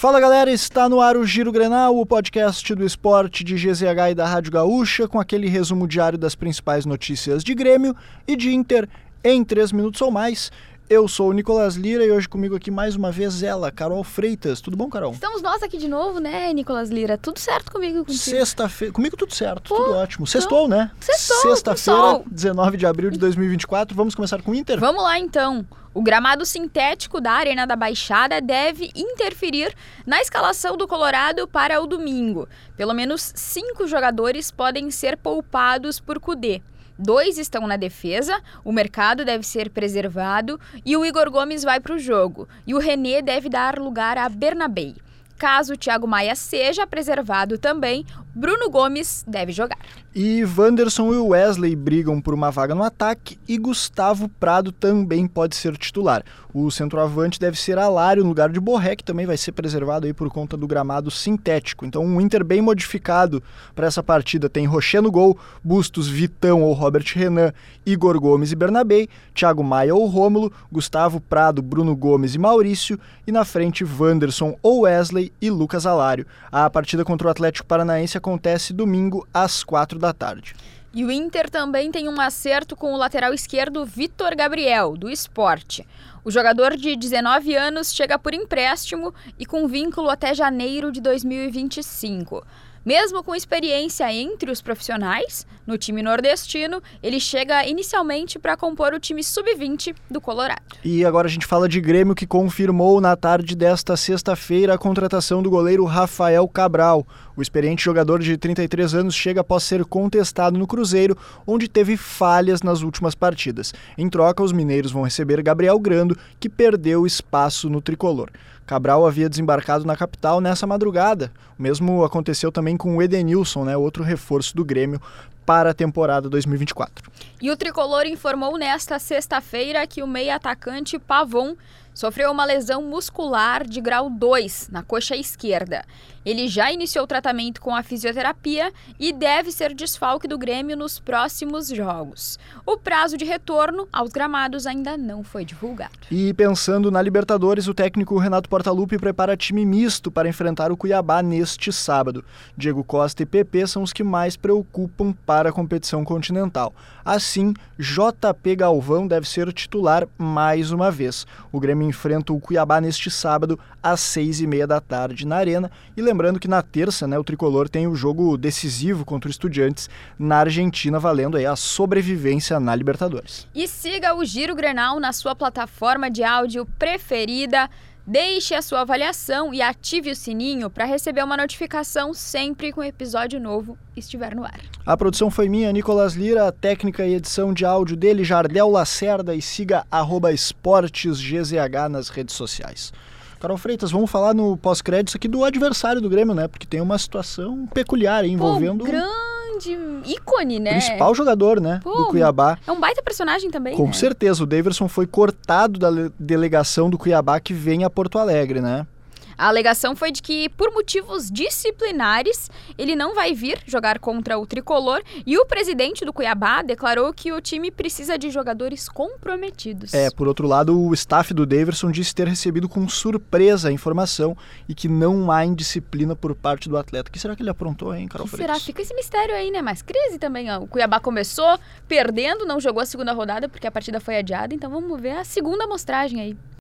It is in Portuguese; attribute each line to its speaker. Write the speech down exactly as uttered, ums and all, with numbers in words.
Speaker 1: Fala galera, está no ar o Giro Grenal, o podcast do esporte de G Z H e da Rádio Gaúcha, com aquele resumo diário das principais notícias de Grêmio e de Inter em três minutos ou mais. Eu sou o Nicolas Lira e hoje comigo aqui mais uma vez ela, Carol Freitas. Tudo bom, Carol?
Speaker 2: Estamos nós aqui de novo, né, Nicolas Lira? Tudo certo comigo e contigo?
Speaker 1: Sexta-feira, comigo tudo certo,
Speaker 2: Pô,
Speaker 1: tudo ótimo. Sextou, então, né?
Speaker 2: Sextou,
Speaker 1: Sexta-feira, dezenove de abril de dois mil e vinte e quatro. Vamos começar com o Inter?
Speaker 2: Vamos lá, então. O gramado sintético da Arena da Baixada deve interferir na escalação do Colorado para o domingo. Pelo menos cinco jogadores podem ser poupados por Kudê. Dois estão na defesa, o Mercado deve ser preservado e o Igor Gomes vai para o jogo. E o René deve dar lugar a Bernabei. Caso o Thiago Maia seja preservado também, Bruno Gomes deve jogar.
Speaker 1: E Wanderson e Wesley brigam por uma vaga no ataque e Gustavo Prado também pode ser titular. O centroavante deve ser Alário no lugar de Borré, que também vai ser preservado aí por conta do gramado sintético. Então um Inter bem modificado para essa partida. Tem Rocher no gol, Bustos, Vitão ou Robert Renan, Igor Gomes e Bernabei, Thiago Maia ou Rômulo, Gustavo Prado, Bruno Gomes e Maurício, e na frente Wanderson ou Wesley e Lucas Alário. A partida contra o Atlético Paranaense acontece domingo às quatro da tarde.
Speaker 2: E o Inter também tem um acerto com o lateral esquerdo Vitor Gabriel, do Sport. O jogador de dezenove anos chega por empréstimo e com vínculo até janeiro de dois mil e vinte e cinco. Mesmo com experiência entre os profissionais, no time nordestino, ele chega inicialmente para compor o time sub vinte do Colorado.
Speaker 1: E agora a gente fala de Grêmio, que confirmou na tarde desta sexta-feira a contratação do goleiro Rafael Cabral. O experiente jogador de trinta e três anos chega após ser contestado no Cruzeiro, onde teve falhas nas últimas partidas. Em troca, os mineiros vão receber Gabriel Grando, que perdeu espaço no tricolor. Cabral havia desembarcado na capital nessa madrugada. O mesmo aconteceu também com o Edenilson, né, outro reforço do Grêmio para a temporada dois mil e vinte e quatro.
Speaker 2: E o tricolor informou nesta sexta-feira que o meia-atacante Pavon sofreu uma lesão muscular de grau dois na coxa esquerda. Ele já iniciou o tratamento com a fisioterapia e deve ser desfalque do Grêmio nos próximos jogos. O prazo de retorno aos gramados ainda não foi divulgado.
Speaker 1: E pensando na Libertadores, o técnico Renato Portaluppi prepara time misto para enfrentar o Cuiabá neste sábado. Diego Costa e Pepe são os que mais preocupam para a competição continental. Assim, J P Galvão deve ser titular mais uma vez. O Grêmio enfrenta o Cuiabá neste sábado às seis e meia da tarde na Arena. E lembrando que na terça, né, o Tricolor tem o jogo decisivo contra o Estudiantes na Argentina, valendo aí a sobrevivência na Libertadores.
Speaker 2: E siga o Giro Grenal na sua plataforma de áudio preferida. Deixe a sua avaliação e ative o sininho para receber uma notificação sempre que um episódio novo estiver no ar.
Speaker 1: A produção foi minha, Nicolas Lira, a técnica e edição de áudio dele, Jardel Lacerda, e siga arroba esportesgzh nas redes sociais. Carol Freitas, vamos falar no pós-crédito aqui do adversário do Grêmio, né? Porque tem uma situação peculiar aí, envolvendo...
Speaker 2: Pô, grande ícone, né?
Speaker 1: Principal jogador, né?
Speaker 2: Pô,
Speaker 1: do Cuiabá.
Speaker 2: É um baita personagem também,
Speaker 1: Com
Speaker 2: né?
Speaker 1: certeza, o Daverson foi cortado da delegação do Cuiabá que vem a Porto Alegre, né?
Speaker 2: A alegação foi de que, por motivos disciplinares, ele não vai vir jogar contra o Tricolor e o presidente do Cuiabá declarou que o time precisa de jogadores comprometidos.
Speaker 1: É, por outro lado, o staff do Daverson disse ter recebido com surpresa a informação e que não há indisciplina por parte do atleta. O que será que ele aprontou, hein, Carol
Speaker 2: que
Speaker 1: Freitas?
Speaker 2: será? Fica esse mistério aí, né? Mas crise também, ó. O Cuiabá começou perdendo, não jogou a segunda rodada porque a partida foi adiada, então vamos ver a segunda amostragem aí.